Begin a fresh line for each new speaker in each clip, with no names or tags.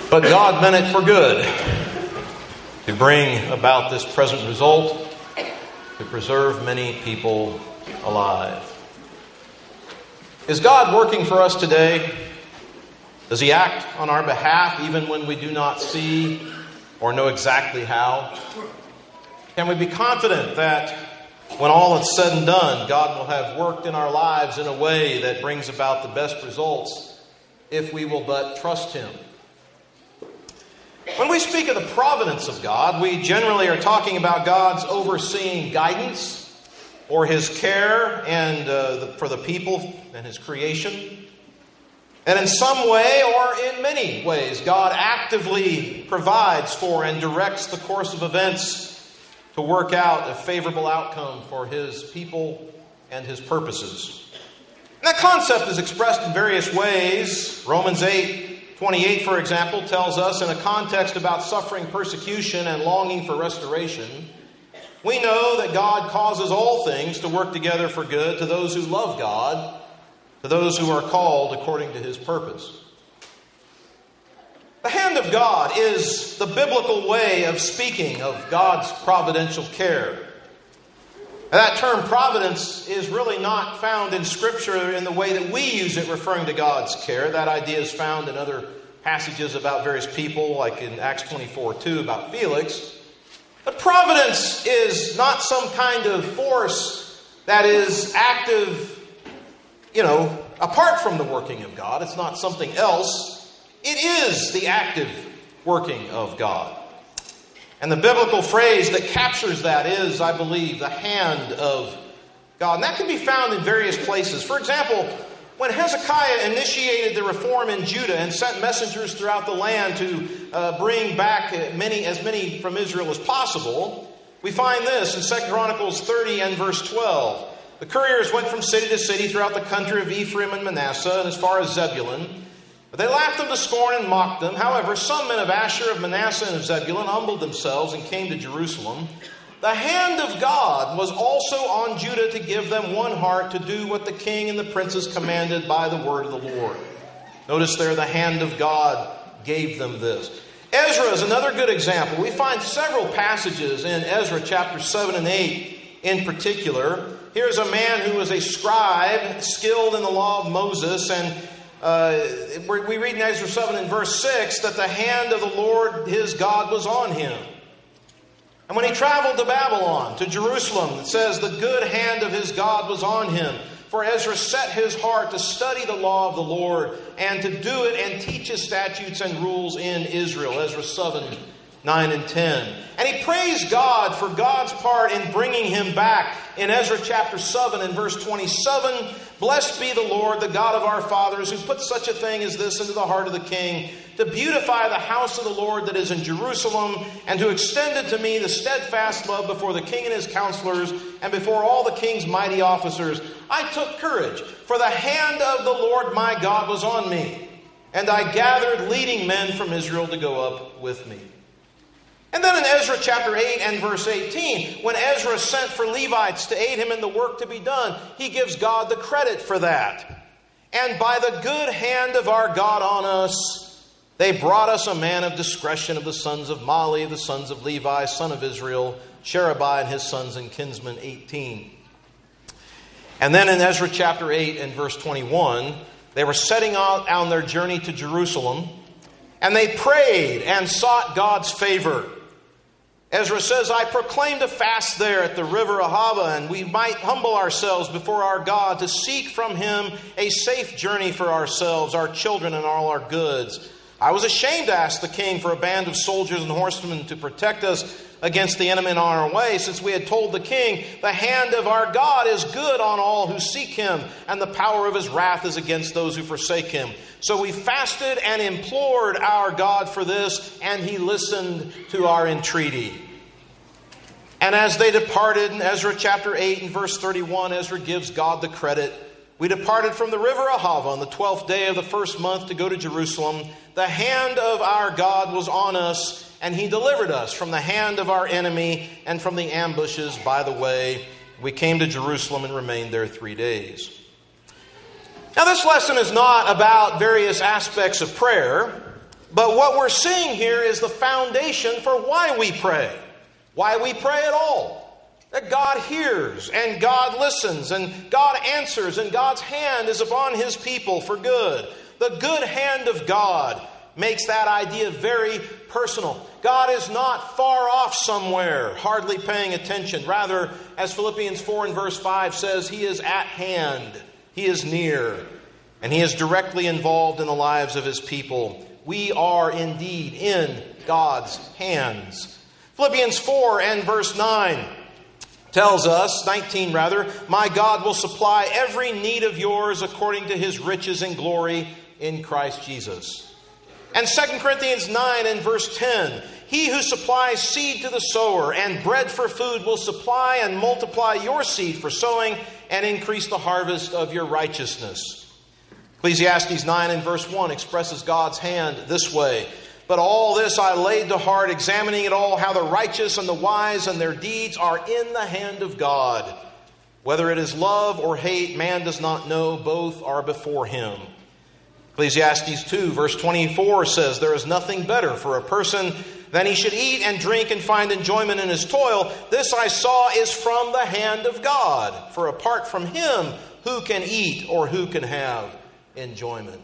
But God meant it for good, to bring about this present result, to preserve many people alive. Is God working for us today? Does He act on our behalf even when we do not see or know exactly how? Can we be confident that when all is said and done, God will have worked in our lives in a way that brings about the best results if we will but trust Him? When we speak of the providence of God, we generally are talking about God's overseeing guidance or His care and for the people and His creation. And in some way or in many ways, God actively provides for and directs the course of events to work out a favorable outcome for His people and His purposes. And that concept is expressed in various ways. Romans 8:28, for example, tells us in a context about suffering persecution and longing for restoration, we know that God causes all things to work together for good to those who love God, to those who are called according to His purpose. The hand of God is the biblical way of speaking of God's providential care. That term providence is really not found in Scripture in the way that we use it referring to God's care. That idea is found in other passages about various people, like in Acts 24:2 about Felix. But providence is not some kind of force that is active, apart from the working of God. It's not something else. It is the active working of God. And the biblical phrase that captures that is, I believe, the hand of God. And that can be found in various places. For example, when Hezekiah initiated the reform in Judah and sent messengers throughout the land to bring back as many from Israel as possible, we find this in 2 Chronicles 30 and verse 12. The couriers went from city to city throughout the country of Ephraim and Manasseh and as far as Zebulun. But they laughed them to scorn and mocked them. However, some men of Asher, of Manasseh, and of Zebulun humbled themselves and came to Jerusalem. The hand of God was also on Judah to give them one heart to do what the king and the princes commanded by the word of the Lord. Notice there, the hand of God gave them this. Ezra is another good example. We find several passages in Ezra chapter 7 and 8 in particular. Here's a man who was a scribe, skilled in the law of Moses, and we read in Ezra 7 and verse 6 that the hand of the Lord his God was on him. And when he traveled to Babylon, to Jerusalem, it says the good hand of his God was on him. For Ezra set his heart to study the law of the Lord and to do it and teach his statutes and rules in Israel. Ezra 7, 9 and 10. And he praised God for God's part in bringing him back. In Ezra chapter 7 and verse 27, blessed be the Lord, the God of our fathers, who put such a thing as this into the heart of the king, to beautify the house of the Lord that is in Jerusalem, and to extend it to me the steadfast love before the king and his counselors, and before all the king's mighty officers. I took courage, for the hand of the Lord my God was on me, and I gathered leading men from Israel to go up with me. And then in Ezra chapter 8 and verse 18, when Ezra sent for Levites to aid him in the work to be done, he gives God the credit for that. And by the good hand of our God on us, they brought us a man of discretion of the sons of Mali, the sons of Levi, son of Israel, Sherebiah and his sons and kinsmen, 18. And then in Ezra chapter 8 and verse 21, they were setting out on their journey to Jerusalem, and they prayed and sought God's favor. Ezra says, I proclaimed a fast there at the river Ahava, and we might humble ourselves before our God to seek from Him a safe journey for ourselves, our children, and all our goods. I was ashamed to ask the king for a band of soldiers and horsemen to protect us against the enemy on our way, since we had told the king, the hand of our God is good on all who seek Him, and the power of His wrath is against those who forsake Him. So we fasted and implored our God for this, and He listened to our entreaty. And as they departed, in Ezra chapter 8 and verse 31, Ezra gives God the credit. We departed from the river Ahava on the 12th day of the first month to go to Jerusalem. The hand of our God was on us, and He delivered us from the hand of our enemy and from the ambushes by the way. We came to Jerusalem and remained there 3 days. Now, this lesson is not about various aspects of prayer, But what we're seeing here is the foundation for why we pray. Why we pray at all. That God hears and God listens and God answers and God's hand is upon His people for good. The good hand of God makes that idea very personal. God is not far off somewhere, hardly paying attention. Rather, as Philippians 4 and verse 5 says, He is at hand. He is near. And He is directly involved in the lives of His people. We are indeed in God's hands. Philippians 4 and verse 9 tells us, 19 rather, my God will supply every need of yours according to His riches and glory in Christ Jesus. And 2 Corinthians 9 and verse 10, He who supplies seed to the sower and bread for food will supply and multiply your seed for sowing and increase the harvest of your righteousness. Ecclesiastes 9 and verse 1 expresses God's hand this way. But all this I laid to heart, examining it all, how the righteous and the wise and their deeds are in the hand of God. Whether it is love or hate, man does not know. Both are before Him. Ecclesiastes 2 verse 24 says, there is nothing better for a person than he should eat and drink and find enjoyment in his toil. This I saw is from the hand of God. For apart from Him, who can eat or who can have enjoyment?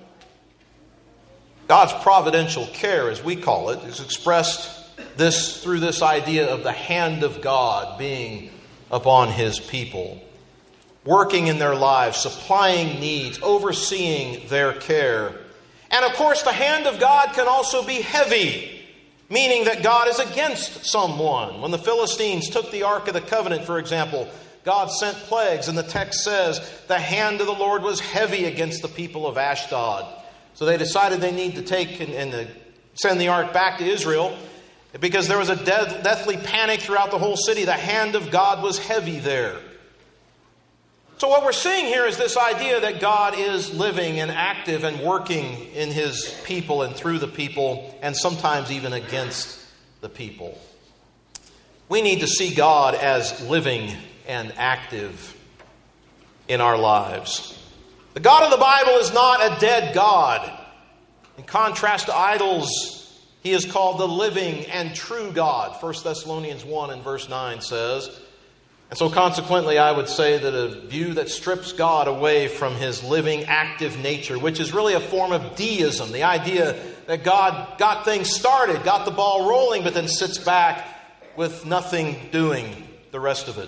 God's providential care, as we call it, is expressed through this idea of the hand of God being upon His people, working in their lives, supplying needs, overseeing their care. And of course, the hand of God can also be heavy, meaning that God is against someone. When the Philistines took the Ark of the Covenant, for example, God sent plagues, and the text says the hand of the Lord was heavy against the people of Ashdod. So they decided they need to take and send the ark back to Israel because there was a deathly panic throughout the whole city. The hand of God was heavy there. So what we're seeing here is this idea that God is living and active and working in His people and through the people and sometimes even against the people. We need to see God as living and active in our lives. The God of the Bible is not a dead God. In contrast to idols, He is called the living and true God. 1 Thessalonians 1 and verse 9 says. And so consequently, I would say that a view that strips God away from His living, active nature, which is really a form of deism, the idea that God got things started, got the ball rolling, but then sits back with nothing doing the rest of it.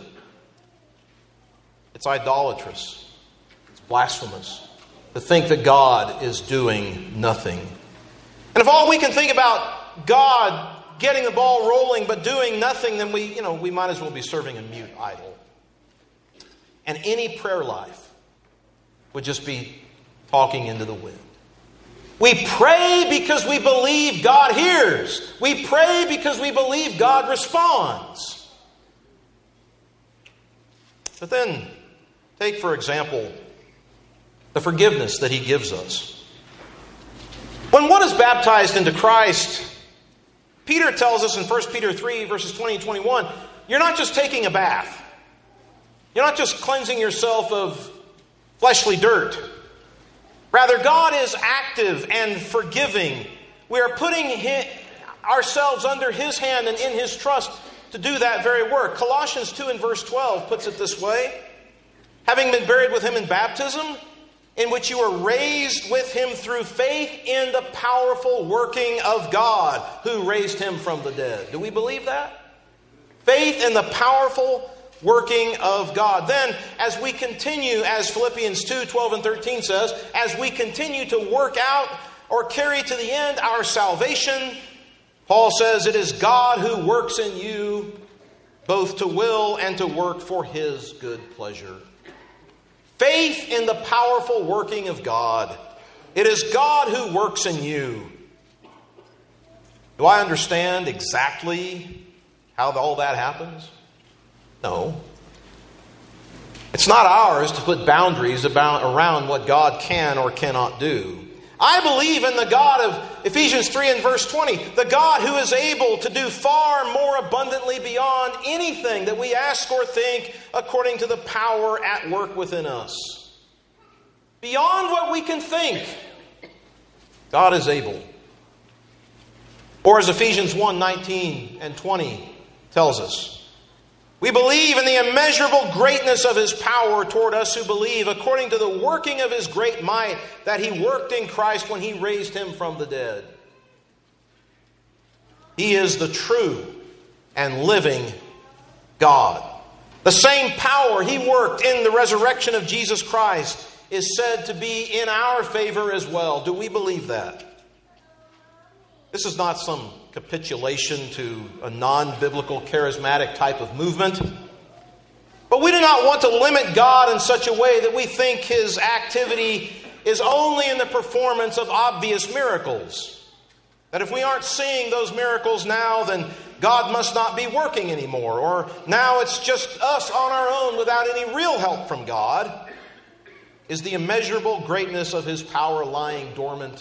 It's idolatrous. Blasphemous to think that God is doing nothing. And if all we can think about God getting the ball rolling but doing nothing, then we might as well be serving a mute idol. And any prayer life would just be talking into the wind. We pray because we believe God hears. We pray because we believe God responds. But then, take for example, the forgiveness that He gives us. When one is baptized into Christ, Peter tells us in 1 Peter 3, verses 20 and 21, you're not just taking a bath. You're not just cleansing yourself of fleshly dirt. Rather, God is active and forgiving. We are putting ourselves under His hand and in His trust to do that very work. Colossians 2 and verse 12 puts it this way. Having been buried with Him in baptism, in which you were raised with Him through faith in the powerful working of God who raised Him from the dead. Do we believe that? Faith in the powerful working of God. Then, as we continue, as Philippians 2, 12 and 13 says, as we continue to work out or carry to the end our salvation, Paul says it is God who works in you both to will and to work for His good pleasure. Faith in the powerful working of God. It is God who works in you. Do I understand exactly how all that happens? No. It's not ours to put boundaries around what God can or cannot do. I believe in the God of Ephesians 3 and verse 20, the God who is able to do far more abundantly beyond anything that we ask or think according to the power at work within us. Beyond what we can think, God is able. Or as Ephesians 1:19 and 20 tells us, we believe in the immeasurable greatness of His power toward us who believe, according to the working of His great might that He worked in Christ when He raised Him from the dead. He is the true and living God. The same power He worked in the resurrection of Jesus Christ is said to be in our favor as well. Do we believe that? This is not some capitulation to a non-biblical charismatic type of movement. But we do not want to limit God in such a way that we think His activity is only in the performance of obvious miracles. That if we aren't seeing those miracles now, then God must not be working anymore. Or now it's just us on our own without any real help from God. Is the immeasurable greatness of His power lying dormant?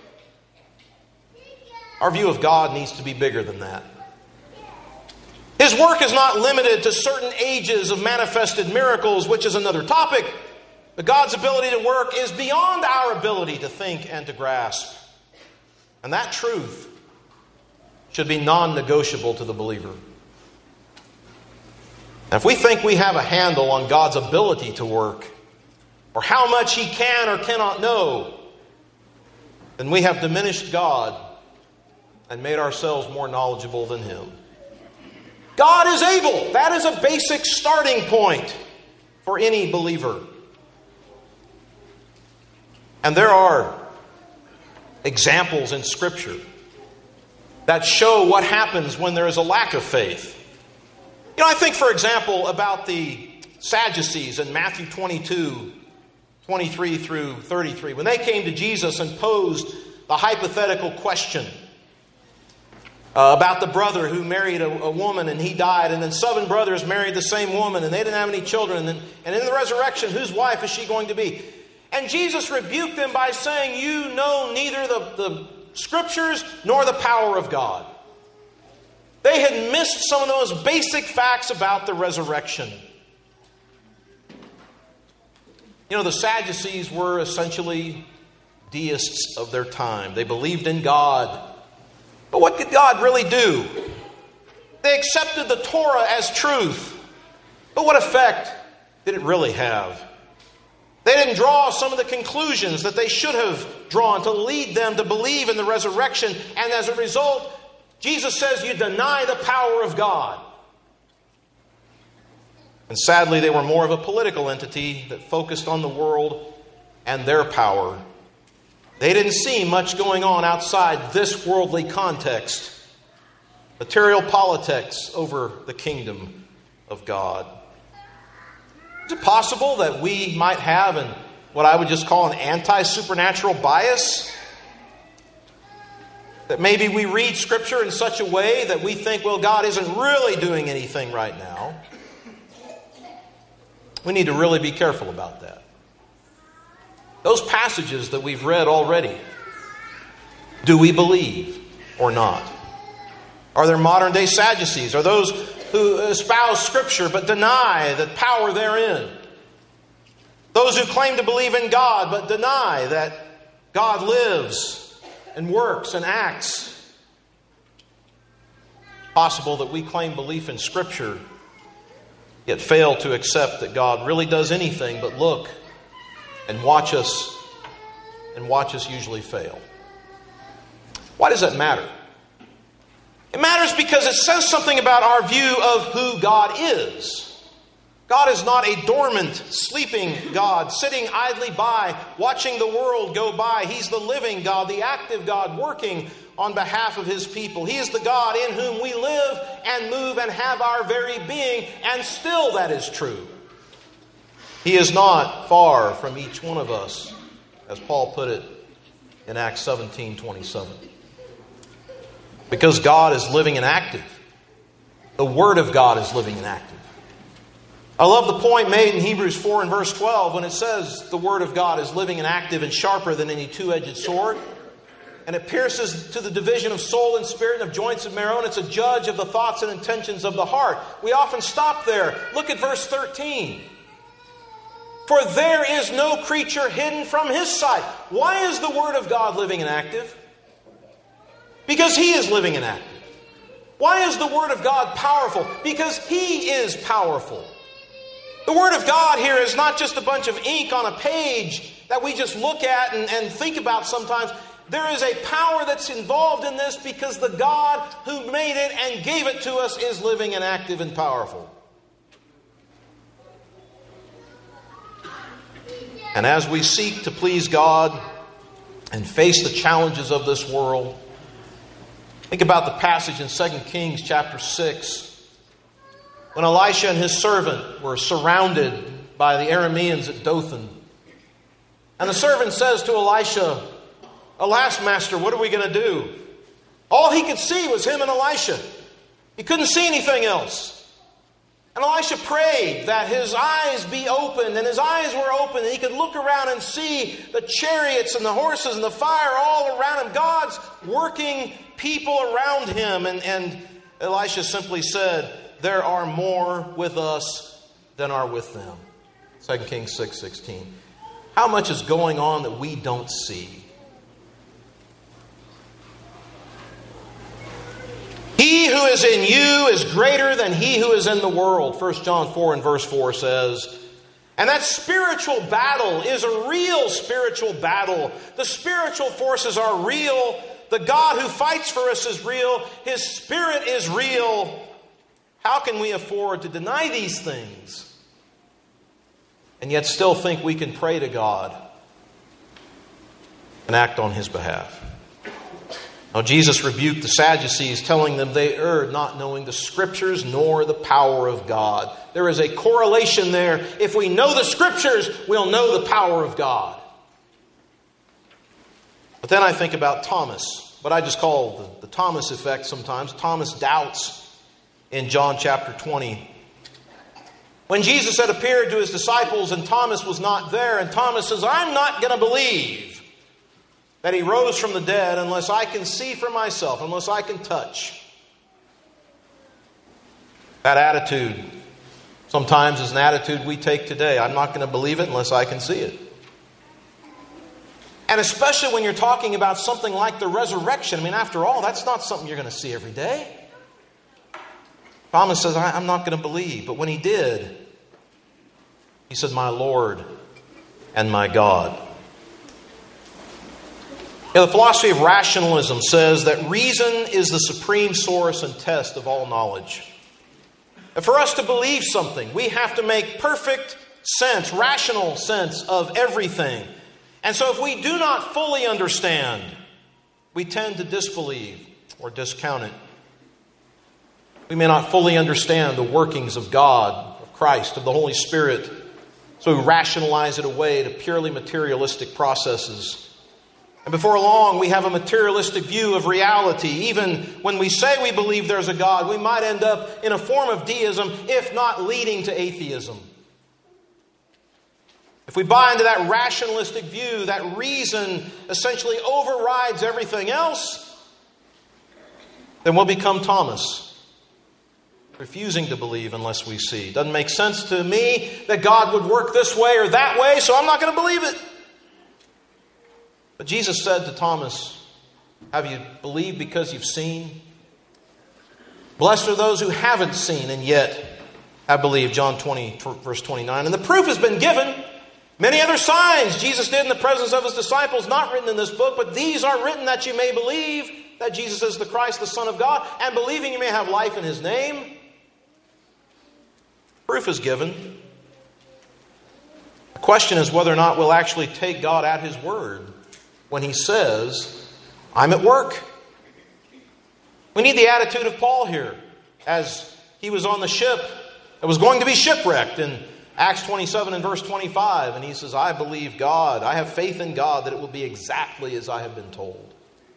Our view of God needs to be bigger than that. His work is not limited to certain ages of manifested miracles, which is another topic. But God's ability to work is beyond our ability to think and to grasp. And that truth should be non-negotiable to the believer. And if we think we have a handle on God's ability to work, or how much He can or cannot know, then we have diminished God and made ourselves more knowledgeable than Him. God is able. That is a basic starting point for any believer. And there are examples in Scripture that show what happens when there is a lack of faith. You know, I think, for example, about the Sadducees in Matthew 22, 23 through 33. When they came to Jesus and posed the hypothetical question about the brother who married a woman and he died, and then 7 brothers married the same woman and they didn't have any children, and in the resurrection, whose wife is she going to be? And Jesus rebuked them by saying, you know neither the Scriptures nor the power of God. They had missed some of those basic facts about the resurrection. You know, the Sadducees were essentially deists of their time. They believed in God. But what did God really do? They accepted the Torah as truth. But what effect did it really have? They didn't draw some of the conclusions that they should have drawn to lead them to believe in the resurrection. And as a result, Jesus says you deny the power of God. And sadly, they were more of a political entity that focused on the world and their power. They didn't see much going on outside this worldly context. Material politics over the kingdom of God. Is it possible that we might have what I would just call an anti-supernatural bias? That maybe we read Scripture in such a way that we think, well, God isn't really doing anything right now. We need to really be careful about that. Those passages that we've read already, do we believe or not? Are there modern day Sadducees? Are those who espouse Scripture but deny the power therein? Those who claim to believe in God but deny that God lives and works and acts? Possible that we claim belief in Scripture yet fail to accept that God really does anything but look and watch us usually fail. Why does that matter? It matters because it says something about our view of who God is. God is not a dormant, sleeping God, sitting idly by, watching the world go by. He's the living God, the active God, working on behalf of His people. He is the God in whom we live and move and have our very being, and still that is true. He is not far from each one of us, as Paul put it in Acts 17:27. Because God is living and active. The Word of God is living and active. I love the point made in Hebrews 4 and verse 12 when it says the Word of God is living and active and sharper than any two-edged sword. And it pierces to the division of soul and spirit and of joints and marrow, and it's a judge of the thoughts and intentions of the heart. We often stop there. Look at verse 13. For there is no creature hidden from His sight. Why is the Word of God living and active? Because He is living and active. Why is the Word of God powerful? Because He is powerful. The Word of God here is not just a bunch of ink on a page that we just look at and think about sometimes. There is a power that's involved in this because the God who made it and gave it to us is living and active and powerful. And as we seek to please God and face the challenges of this world, think about the passage in 2 Kings chapter 6. When Elisha and his servant were surrounded by the Arameans at Dothan. And the servant says to Elisha, "Alas, master, what are we going to do?" All he could see was him and Elisha. He couldn't see anything else. And Elisha prayed that his eyes be opened, and his eyes were open, and he could look around and see the chariots and the horses and the fire all around him. God's working people around him. And Elisha simply said, "There are more with us than are with them." 2 Kings 6:16. How much is going on that we don't see? He who is in you is greater than he who is in the world. 1 John 4 and verse 4 says. And that spiritual battle is a real spiritual battle. The spiritual forces are real. The God who fights for us is real. His Spirit is real. How can we afford to deny these things and yet still think we can pray to God and act on His behalf? Now, Jesus rebuked the Sadducees, telling them they erred, not knowing the Scriptures nor the power of God. There is a correlation there. If we know the Scriptures, we'll know the power of God. But then I think about Thomas, what I just call the Thomas effect sometimes. Thomas doubts in John chapter 20. When Jesus had appeared to His disciples and Thomas was not there, and Thomas says, "I'm not going to believe that He rose from the dead unless I can see for myself, unless I can touch." That attitude sometimes is an attitude we take today. I'm not going to believe it unless I can see it. And especially when you're talking about something like the resurrection. I mean, after all, that's not something you're going to see every day. Thomas says, "I'm not going to believe." But when he did, he said, "My Lord and my God." The philosophy of rationalism says that reason is the supreme source and test of all knowledge. And for us to believe something, we have to make perfect sense, rational sense of everything. And so if we do not fully understand, we tend to disbelieve or discount it. We may not fully understand the workings of God, of Christ, of the Holy Spirit, so we rationalize it away to purely materialistic processes. And before long, we have a materialistic view of reality. Even when we say we believe there's a God, we might end up in a form of deism, if not leading to atheism. If we buy into that rationalistic view, that reason essentially overrides everything else, then we'll become Thomas, refusing to believe unless we see. Doesn't make sense to me that God would work this way or that way, so I'm not going to believe it. But Jesus said to Thomas, "Have you believed because you've seen? Blessed are those who haven't seen and yet have believed." John 20, verse 29. And the proof has been given. Many other signs Jesus did in the presence of His disciples, not written in this book, but these are written that you may believe that Jesus is the Christ, the Son of God, and believing you may have life in His name. Proof is given. The question is whether or not we'll actually take God at His word when He says, "I'm at work." We need the attitude of Paul here as he was on the ship that was going to be shipwrecked in Acts 27 and verse 25. And he says, "I believe God. I have faith in God that it will be exactly as I have been told."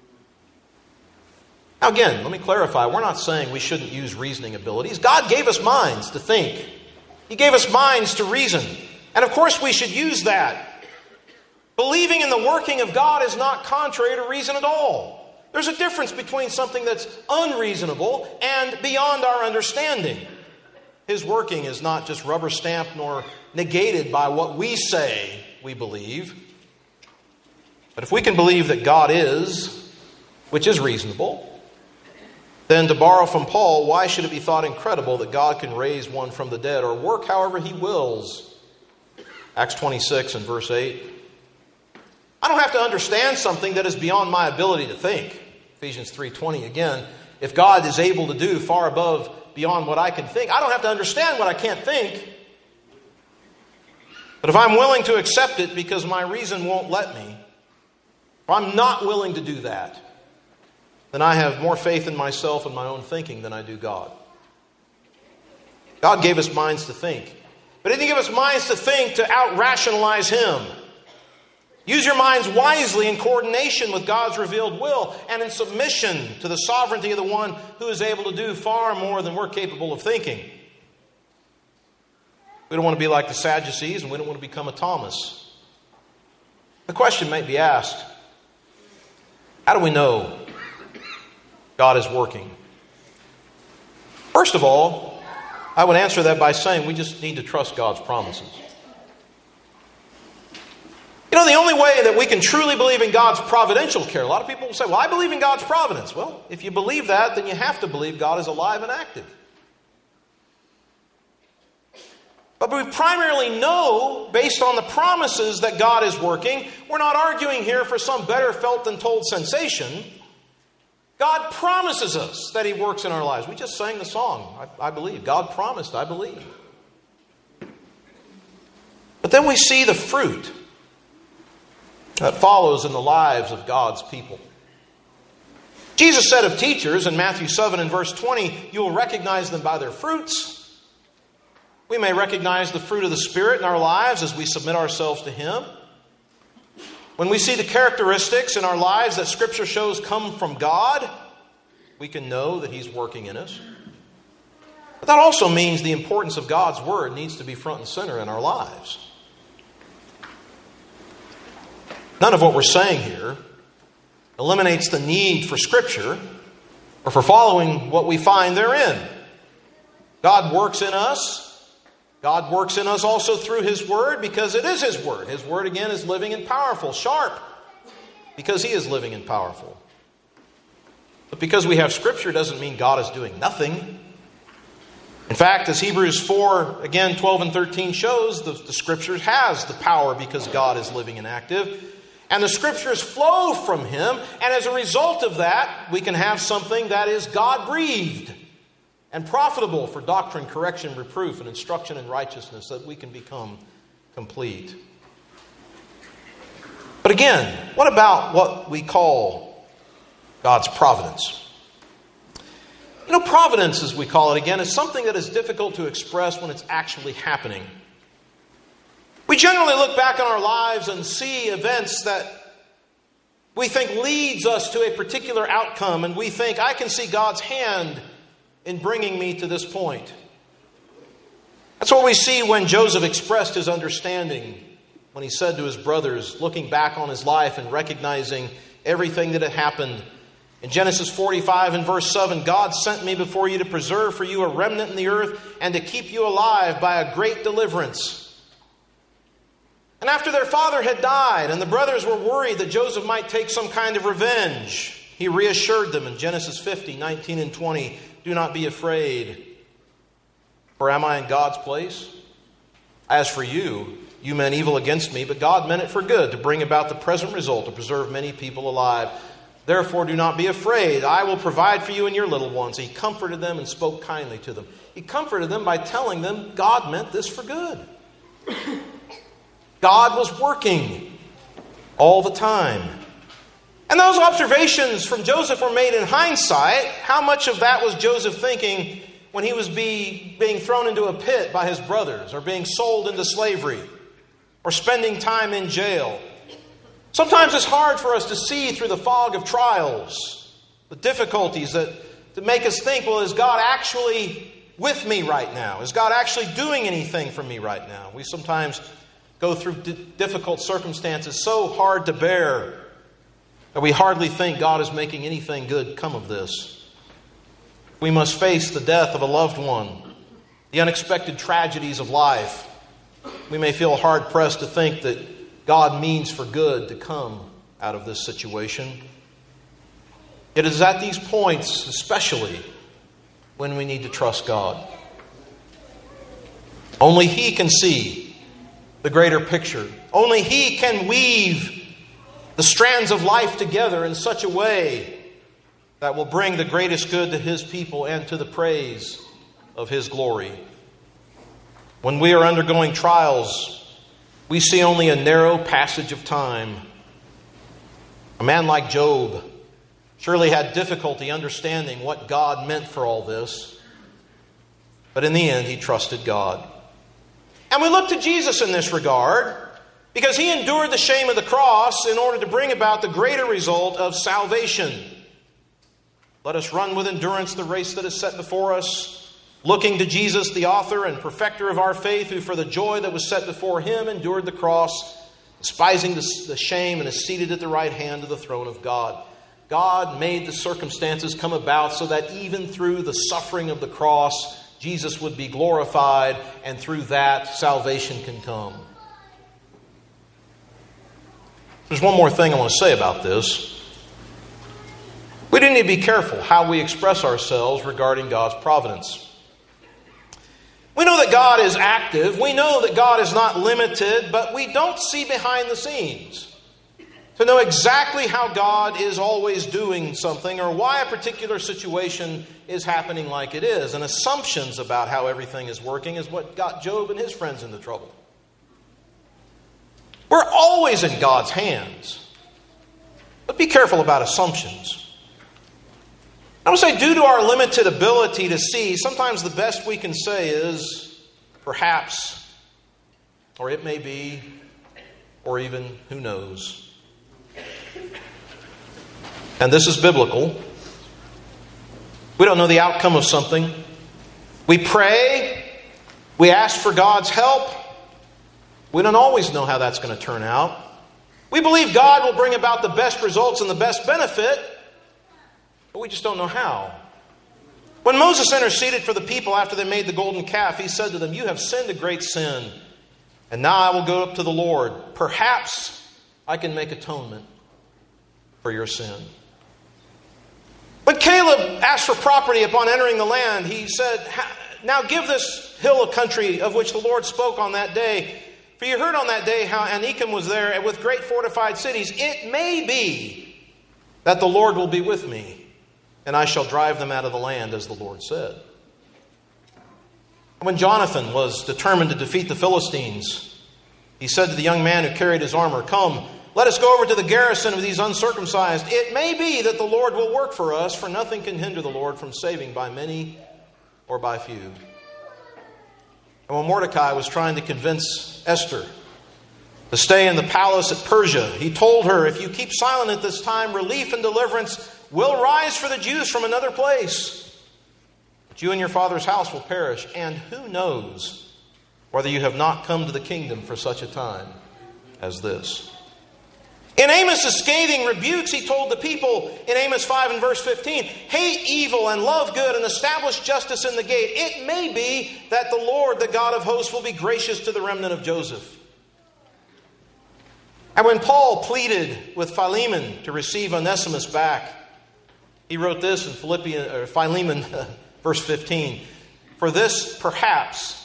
Now again, let me clarify. We're not saying we shouldn't use reasoning abilities. God gave us minds to think. He gave us minds to reason. And of course we should use that. Believing in the working of God is not contrary to reason at all. There's a difference between something that's unreasonable and beyond our understanding. His working is not just rubber stamped nor negated by what we say we believe. But if we can believe that God is, which is reasonable, then to borrow from Paul, why should it be thought incredible that God can raise one from the dead or work however He wills? Acts 26 and verse 8. I don't have to understand something that is beyond my ability to think. Ephesians 3:20 again. If God is able to do far above, beyond what I can think, I don't have to understand what I can't think. But if I'm willing to accept it because my reason won't let me, if I'm not willing to do that, then I have more faith in myself and my own thinking than I do God. God gave us minds to think. But He didn't give us minds to think to out-rationalize Him. Use your minds wisely in coordination with God's revealed will and in submission to the sovereignty of the one who is able to do far more than we're capable of thinking. We don't want to be like the Sadducees, and we don't want to become a Thomas. The question may be asked, how do we know God is working? First of all, I would answer that by saying we just need to trust God's promises. You know, the only way that we can truly believe in God's providential care, a lot of people will say, well, I believe in God's providence. Well, if you believe that, then you have to believe God is alive and active. But we primarily know, based on the promises, that God is working. We're not arguing here for some better felt than told sensation. God promises us that He works in our lives. We just sang the song, I believe. God promised, I believe. But then we see the fruit that follows in the lives of God's people. Jesus said of teachers in Matthew 7 and verse 20, you will recognize them by their fruits. We may recognize the fruit of the Spirit in our lives as we submit ourselves to Him. When we see the characteristics in our lives that Scripture shows come from God, we can know that He's working in us. But that also means the importance of God's Word needs to be front and center in our lives. None of what we're saying here eliminates the need for Scripture or for following what we find therein. God works in us. God works in us also through His Word because it is His Word. His Word, again, is living and powerful, sharp, because He is living and powerful. But because we have Scripture doesn't mean God is doing nothing. In fact, as Hebrews 4, again, 12 and 13 shows, the Scripture has the power because God is living and active. And the Scriptures flow from Him. And as a result of that, we can have something that is God-breathed and profitable for doctrine, correction, reproof, and instruction in righteousness, that we can become complete. But again, what about what we call God's providence? You know, providence, as we call it again, is something that is difficult to express when it's actually happening. We generally look back on our lives and see events that we think leads us to a particular outcome, and we think, I can see God's hand in bringing me to this point. That's what we see when Joseph expressed his understanding, when he said to his brothers, looking back on his life and recognizing everything that had happened. In Genesis 45 and verse 7, God sent me before you to preserve for you a remnant in the earth and to keep you alive by a great deliverance. And after their father had died and the brothers were worried that Joseph might take some kind of revenge, he reassured them in Genesis 50, 19 and 20, do not be afraid, for am I in God's place? As for you, you meant evil against me, but God meant it for good, to bring about the present result, to preserve many people alive. Therefore, do not be afraid. I will provide for you and your little ones. He comforted them and spoke kindly to them. He comforted them by telling them God meant this for good. God was working all the time. And those observations from Joseph were made in hindsight. How much of that was Joseph thinking when he was being thrown into a pit by his brothers, or being sold into slavery, or spending time in jail? Sometimes it's hard for us to see through the fog of trials, the difficulties that make us think, well, is God actually with me right now? Is God actually doing anything for me right now? We sometimes go through difficult circumstances so hard to bear that we hardly think God is making anything good come of this. We must face the death of a loved one, the unexpected tragedies of life. We may feel hard-pressed to think that God means for good to come out of this situation. It is at these points, especially, when we need to trust God. Only He can see the greater picture. Only He can weave the strands of life together in such a way that will bring the greatest good to His people and to the praise of His glory. When we are undergoing trials, we see only a narrow passage of time. A man like Job surely had difficulty understanding what God meant for all this. But in the end, he trusted God. And we look to Jesus in this regard, because He endured the shame of the cross in order to bring about the greater result of salvation. Let us run with endurance the race that is set before us, looking to Jesus, the author and perfecter of our faith, who for the joy that was set before Him endured the cross, despising the shame, and is seated at the right hand of the throne of God. God made the circumstances come about so that even through the suffering of the cross, Jesus would be glorified, and through that, salvation can come. There's one more thing I want to say about this. We do need to be careful how we express ourselves regarding God's providence. We know that God is active. We know that God is not limited, but we don't see behind the scenes to know exactly how God is always doing something or why a particular situation is happening like it is. And assumptions about how everything is working is what got Job and his friends into trouble. We're always in God's hands. But be careful about assumptions. I would say, due to our limited ability to see, sometimes the best we can say is perhaps, or it may be, or even who knows. And this is biblical. We don't know the outcome of something. We pray. We ask for God's help. We don't always know how that's going to turn out. We believe God will bring about the best results and the best benefit, but we just don't know how. When Moses interceded for the people after they made the golden calf, he said to them, "You have sinned a great sin, and now I will go up to the Lord. Perhaps I can make atonement for your sin." When Caleb asked for property upon entering the land, he said, "Now give this hill a country of which the Lord spoke on that day. For you heard on that day how Anakim was there with great fortified cities. It may be that the Lord will be with me, and I shall drive them out of the land, as the Lord said." When Jonathan was determined to defeat the Philistines, he said to the young man who carried his armor, "Come, let us go over to the garrison of these uncircumcised. It may be that the Lord will work for us, for nothing can hinder the Lord from saving by many or by few." And when Mordecai was trying to convince Esther to stay in the palace at Persia, he told her, "If you keep silent at this time, relief and deliverance will rise for the Jews from another place. But you and your father's house will perish. And who knows whether you have not come to the kingdom for such a time as this." In Amos' scathing rebukes, he told the people in Amos 5 and verse 15, "Hate evil and love good and establish justice in the gate. It may be that the Lord, the God of hosts, will be gracious to the remnant of Joseph." And when Paul pleaded with Philemon to receive Onesimus back, he wrote this in Philemon verse 15, For this perhaps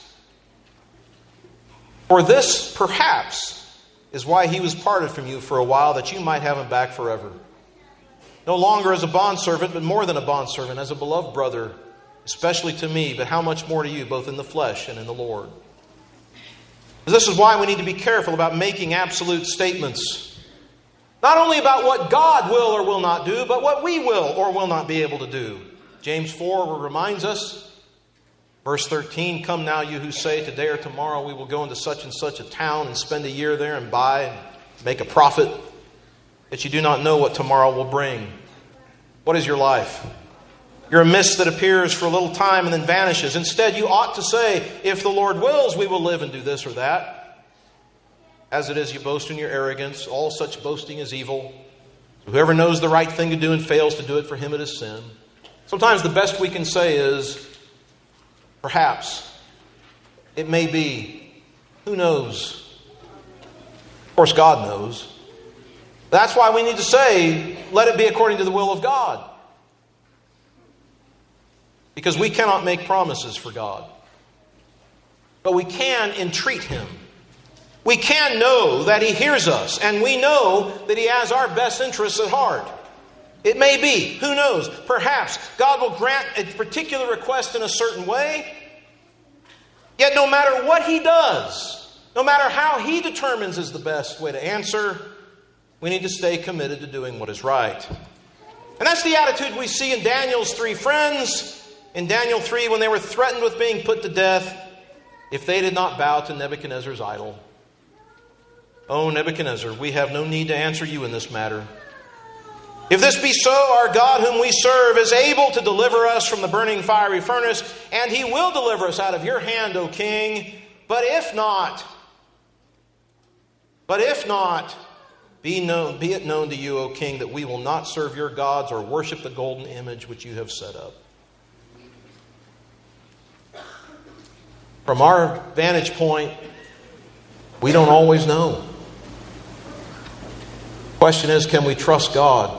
is why he was parted from you for a while, that you might have him back forever. No longer as a bondservant, but more than a bondservant, as a beloved brother, especially to me, but how much more to you, both in the flesh and in the Lord. This is why we need to be careful about making absolute statements. Not only about what God will or will not do, but what we will or will not be able to do. James 4 reminds us, verse 13, "Come now, you who say, today or tomorrow we will go into such and such a town and spend a year there and buy and make a profit, that you do not know what tomorrow will bring." What is your life? You're a mist that appears for a little time and then vanishes. Instead, you ought to say, "If the Lord wills, we will live and do this or that." As it is, you boast in your arrogance. All such boasting is evil. Whoever knows the right thing to do and fails to do it, for him it is sin. Sometimes the best we can say is, perhaps, it may be, who knows? Of course, God knows. That's why we need to say, let it be according to the will of God. because we cannot make promises for God. But we can entreat Him. We can know that He hears us, and we know that He has our best interests at heart. It may be, who knows, perhaps God will grant a particular request in a certain way. Yet no matter what He does, no matter how He determines is the best way to answer, we need to stay committed to doing what is right. And that's the attitude we see in Daniel's three friends. In Daniel 3, when they were threatened with being put to death if they did not bow to Nebuchadnezzar's idol. "Oh, Nebuchadnezzar, we have no need to answer you in this matter. If this be so, our God whom we serve is able to deliver us from the burning fiery furnace, and He will deliver us out of your hand, O king. But if not, be it known to you, O king, that we will not serve your gods or worship the golden image which you have set up." From our vantage point, we don't always know. The question is, can we trust God?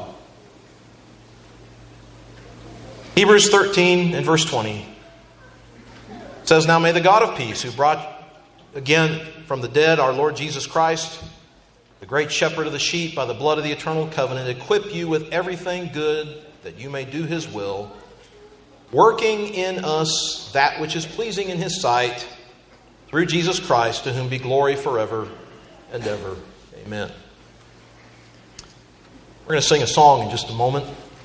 Hebrews 13 and verse 20 says, "Now may the God of peace, who brought again from the dead our Lord Jesus Christ, the great shepherd of the sheep, by the blood of the eternal covenant, equip you with everything good that you may do His will, working in us that which is pleasing in His sight, through Jesus Christ, to whom be glory forever and ever. Amen." We're going to sing a song in just a moment.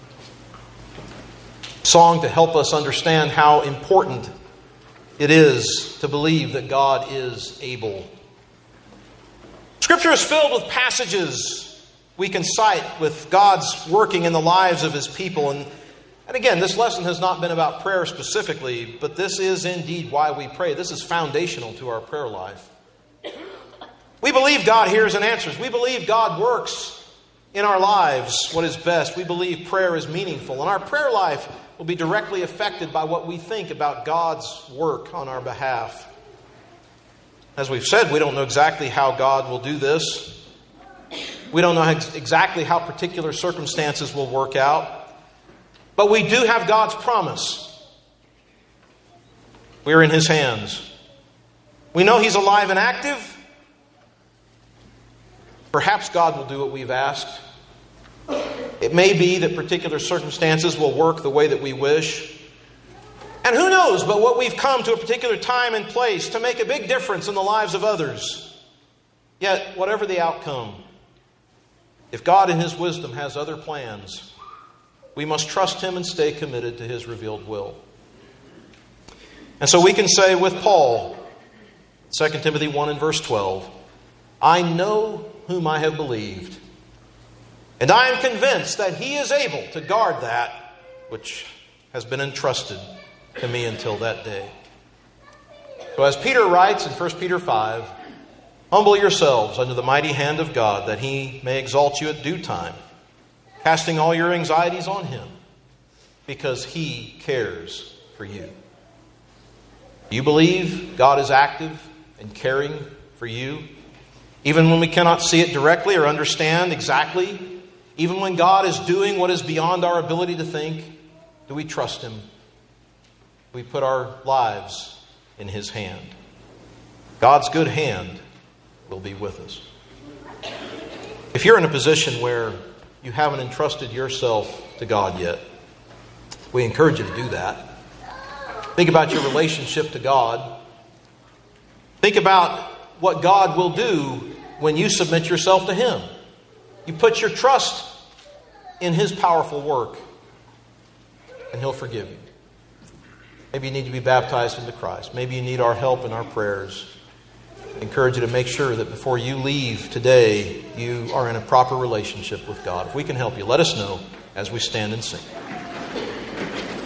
A song to help us understand how important it is to believe that God is able. Scripture is filled with passages we can cite with God's working in the lives of His people. And again, this lesson has not been about prayer specifically, but this is indeed why we pray. This is foundational to our prayer life. We believe God hears and answers. We believe God works in our lives what is best. We believe prayer is meaningful. And our prayer life will be directly affected by what we think about God's work on our behalf. As we've said, we don't know exactly how God will do this. We don't know exactly how particular circumstances will work out. But we do have God's promise. We're in His hands. We know He's alive and active. Perhaps God will do what we've asked. It may be that particular circumstances will work the way that we wish. And who knows but what we've come to a particular time and place to make a big difference in the lives of others. Yet, whatever the outcome, if God in His wisdom has other plans, we must trust Him and stay committed to His revealed will. And so we can say with Paul, 2 Timothy 1 and verse 12, "I know whom I have believed, and I am convinced that He is able to guard that which has been entrusted to me until that day." So as Peter writes in 1 Peter 5, "Humble yourselves under the mighty hand of God, that He may exalt you at due time, casting all your anxieties on Him, because He cares for you." Do you believe God is active and caring for you? Even when we cannot see it directly or understand exactly, even when God is doing what is beyond our ability to think, do we trust Him? We put our lives in His hand. God's good hand will be with us. If you're in a position where you haven't entrusted yourself to God yet, we encourage you to do that. Think about your relationship to God. Think about what God will do when you submit yourself to Him. You put your trust in His powerful work, and He'll forgive you. Maybe you need to be baptized into Christ. Maybe you need our help in our prayers. I encourage you to make sure that before you leave today, you are in a proper relationship with God. If we can help you, let us know as we stand and sing.